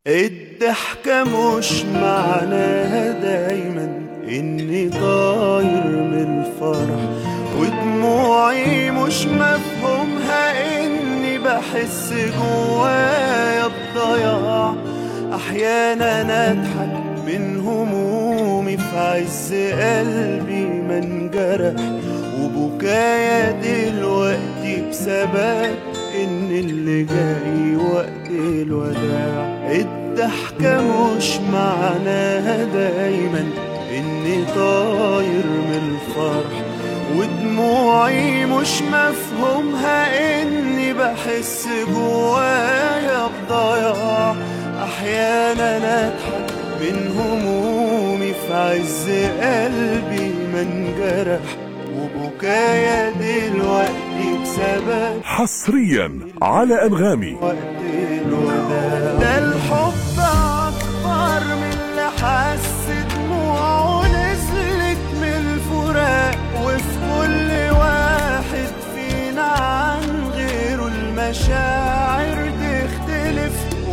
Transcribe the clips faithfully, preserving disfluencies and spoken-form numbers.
الضحكة مش معناها دايما اني طاير من الفرح، ودموعي مش مفهومها اني بحس جوايا بضياع. احيانا اضحك من همومي في عز قلبي ما انجرح، وبكايا دلوقتي بسبب ان اللي جاي وقت الوداع. الضحكة مش معناها دايما اني طاير من الفرح، ودموعي مش مفهومها اني بحس جوايا بضياع. احيانا اضحك من همومي في عز قلبي ما انجرح، وبكايا دلوقتي بسبب حصريا على أنغامي. وقت الوداع ده الحب أكبر من اللي حس دموعه نزلت من الفراق، وفي كل واحد فينا عن غيره المشاعر تختلف.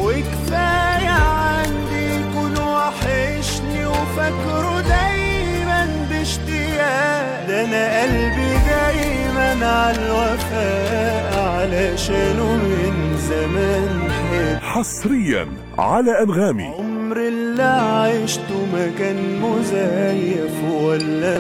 وكفاية عندي يكون وحشني وفاكره دايما باشتياق، ده أنا قلبي دايما على الوفاء علشانه من زمان حب. حصريا على أنغامي. عمر اللي عشته ما كان مزيف ولا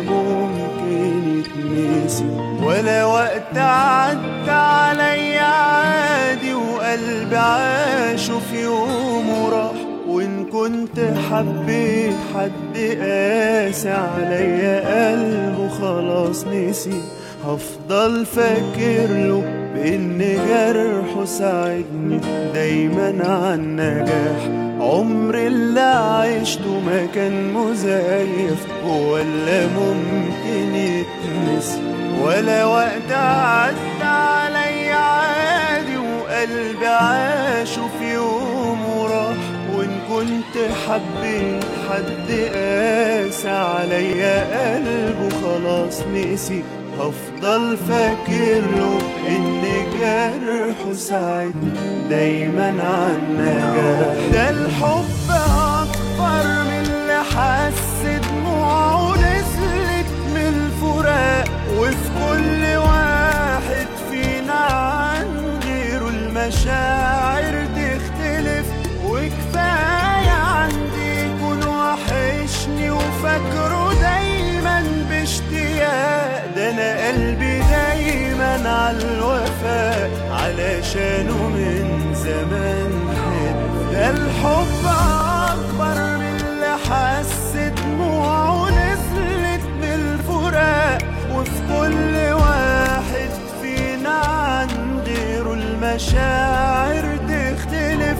ممكن يتنسي، ولا وقت عدى عليا عادي وقلبي عاشه في يوم وراح. وإن كنت حبيت حد قاسي عليا قلبه خلاص نسي، هفضل فاكر له بإن جرحه ساعدني دايما عن نجاح. عمر اللي عشته ما كان مزيف ولا ممكن يتنسي، ولا وقت عدى عليا عادي وقلبي عاشه في يوم وراح. وإن كنت حبيت حد قاسي عليا قلبه خلاص نسي، هفضل فاكر له إن جرحه ساعدني دايما عن نجاح. ده الحب أكبر من اللي حس دموعه نزلت من الفراق، وفي كل واحد فينا عن غيره المشاعر تختلف. وكفاية عندي يكون وحشني وفاكره دايما باشتياق، ده أنا قلبي دايما على الوفاء علشانه من زمان حب. ده الحب أكبر من اللي حس دموعه نزلت من الفراق، وفي كل واحد فينا عن غيره المشاعر تختلف.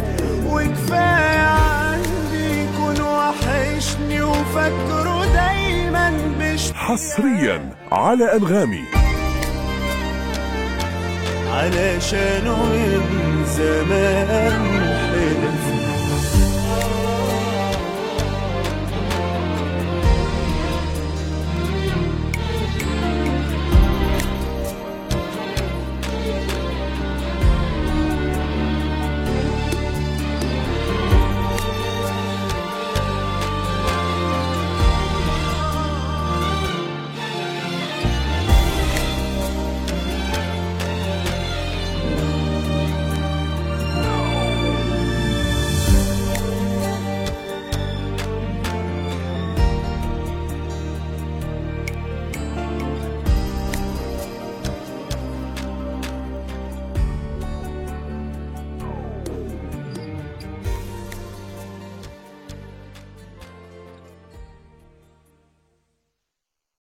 وكفاية عندي يكون وحشني وفاكره دايما باشتياق. حصريا على أنغامي. علشانه من زمان